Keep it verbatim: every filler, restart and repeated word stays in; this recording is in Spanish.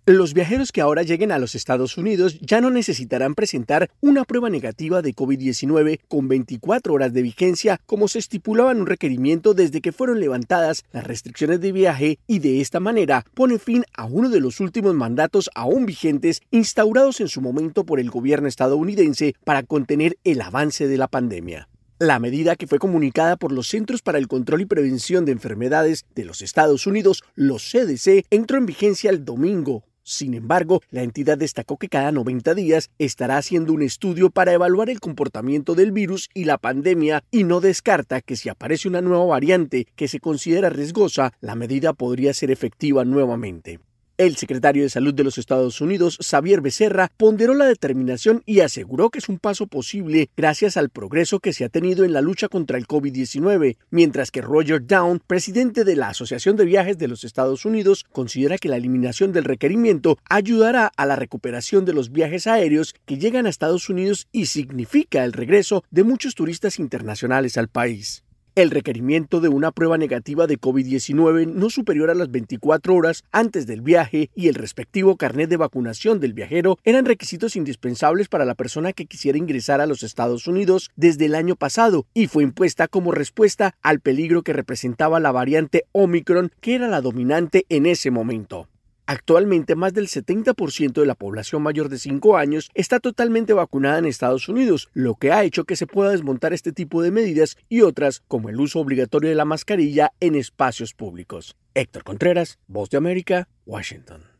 Los viajeros que ahora lleguen a los Estados Unidos ya no necesitarán presentar una prueba negativa de COVID diecinueve con veinticuatro horas de vigencia, como se estipulaba en un requerimiento desde que fueron levantadas las restricciones de viaje, y de esta manera pone fin a uno de los últimos mandatos aún vigentes instaurados en su momento por el gobierno estadounidense para contener el avance de la pandemia. La medida, que fue comunicada por los Centros para el Control y Prevención de Enfermedades de los Estados Unidos, los C D C, entró en vigencia el domingo. Sin embargo, la entidad destacó que cada noventa días estará haciendo un estudio para evaluar el comportamiento del virus y la pandemia, y no descarta que si aparece una nueva variante que se considera riesgosa, la medida podría ser efectiva nuevamente. El secretario de Salud de los Estados Unidos, Xavier Becerra, ponderó la determinación y aseguró que es un paso posible gracias al progreso que se ha tenido en la lucha contra el COVID diecinueve, mientras que Roger Down, presidente de la Asociación de Viajes de los Estados Unidos, considera que la eliminación del requerimiento ayudará a la recuperación de los viajes aéreos que llegan a Estados Unidos y significa el regreso de muchos turistas internacionales al país. El requerimiento de una prueba negativa de COVID diecinueve no superior a las veinticuatro horas antes del viaje y el respectivo carnet de vacunación del viajero eran requisitos indispensables para la persona que quisiera ingresar a los Estados Unidos desde el año pasado, y fue impuesta como respuesta al peligro que representaba la variante Omicron, que era la dominante en ese momento. Actualmente, más del setenta por ciento de la población mayor de cinco años está totalmente vacunada en Estados Unidos, lo que ha hecho que se pueda desmontar este tipo de medidas y otras, como el uso obligatorio de la mascarilla en espacios públicos. Héctor Contreras, Voz de América, Washington.